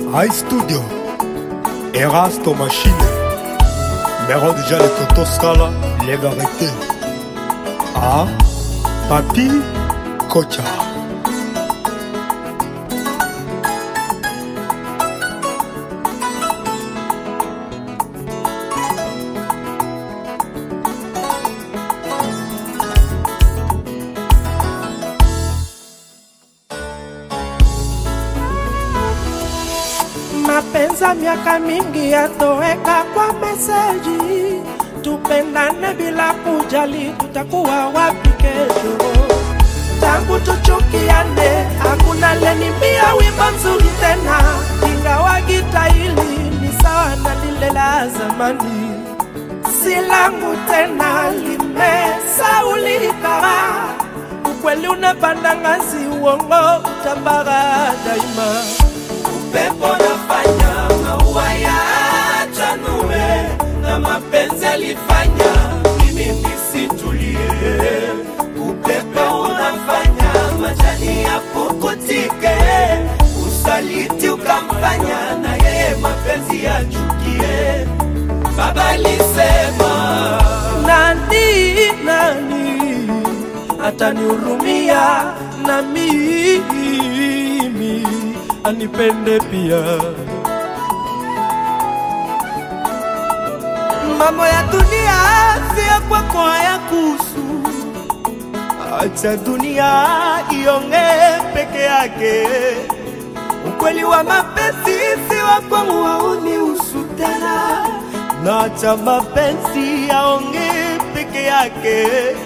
High Studio, Erasto Machine, Mero déjà les Toto Scala, les vérités. Ah, Papi Kocha. Mapenza miaka mingi yatoweka kwa meseji, tupendane bila kujali tutakuwa wapi kesho. Tangu tuchukiane hakuna lenimia wimbo mzuri tena, ingawa gita hili ni sawa na lile la zamani. Si langu tena limesaulika, ukweli unapanda ngazi, uongo utabara daima. Upepo nafanya maua yachanue, na mapenzi alifanya mimi nisitulie. Upepo unafanya majani yapukutike, usaliti ukamfanya na yeye mapenzi yachukie. Baba alisema nani atanihurumia na mimi anipende pia. Mambo ya dunia sio kwako hayakuhusu, acha dunia iongee peke yake. Ukweli wa mapenzi si wako haunihusu tena, na acha mapenzi yaongee peke yake.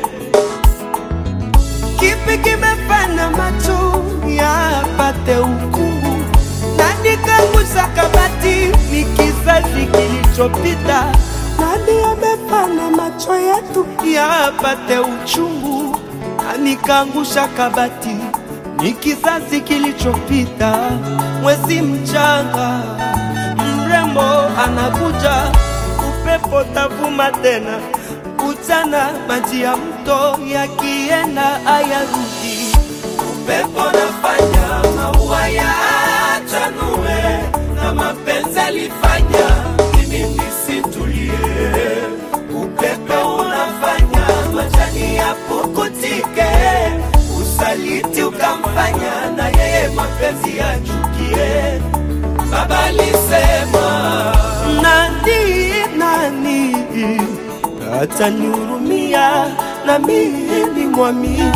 Kipi kimefanya macho yapate hukumu, nani kangusha kabati ni kizazi kilichopita? Nani amefanya macho yetu yapate uchungu, nani kangusha kabati ni kizazi kilichopita? Mwezi mchanga mrembo anakuja, upepo tavuma tena, ujana maji ya mto yakienda ayarudi. upepo nafanya maua yachanue, na mapenzi alifanya mimi nisitulie. Upepo unafanya majani yapukutike, usaliti ukamfanya na yeye mapenzi yachukie. Baba alisema nani atanihurumia na mimi mwamini?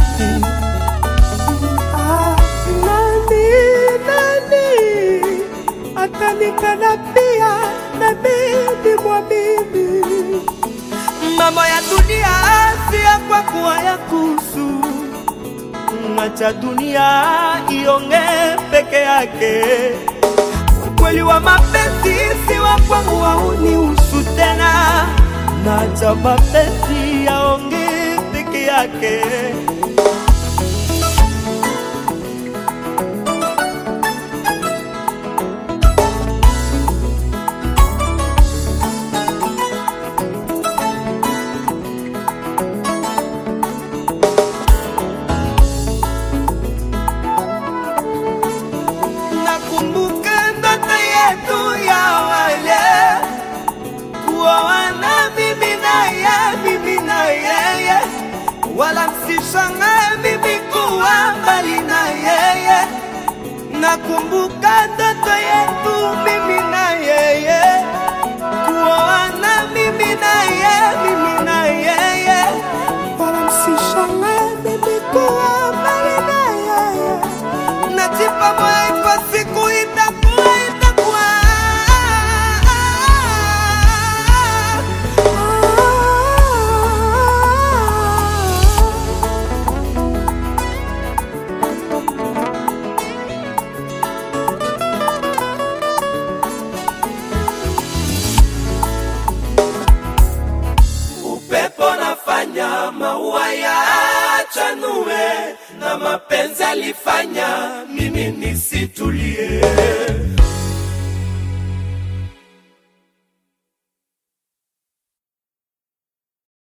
Nani atanikana pia na mimi mwamini? Mambo ya dunia si kwa kuwa yakuhusu, acha dunia iongee peke yake. Ukweli wa mapenzi si wako haunihusu tena, na acha mapenzi yaongee peke yake. Nakumbuka ndoto yetu ya wale, kuoana mimi na yeye, wala msishangae mimi kuwa mbali na yeye. Nakumbuka ndoto yetu mimi na yeye, kuoana mimi na yeye, wala msishangae mimi kuwa mbali na yeye. Najipa moyo kwa siku itakuwa. upepo nafanya maua yachanue, na mapenzi alifanya mimi nisitulie.